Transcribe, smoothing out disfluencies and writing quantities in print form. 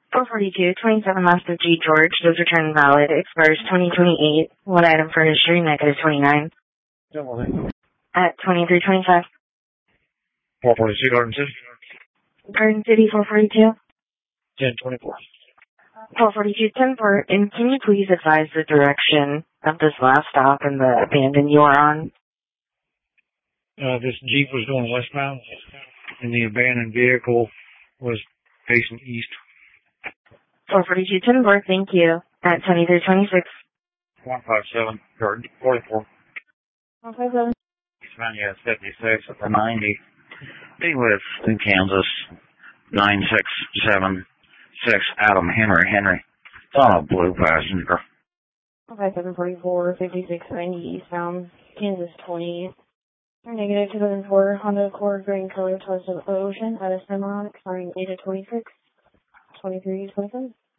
442, 27 left of G. George, does return valid, expires 2028. What item for history? -29. At 2325. 442, Garden City. Garden City, 442. 1024. 442, 10-4, and can you please advise the direction of this last stop and the abandon you are on? This Jeep was going westbound, and the abandoned vehicle was facing east. 442, 10-4, thank you. At 2326. 157, Garden 44. 157. Pennsylvania 56 at the 90. He lives in Kansas. 9676 Adam Henry. It's on a blue passenger. 5744, 5690 eastbound, Kansas 20. Negative 2004 Honda Accord green color towards the ocean at a semi expiring 8 of 26. 2327.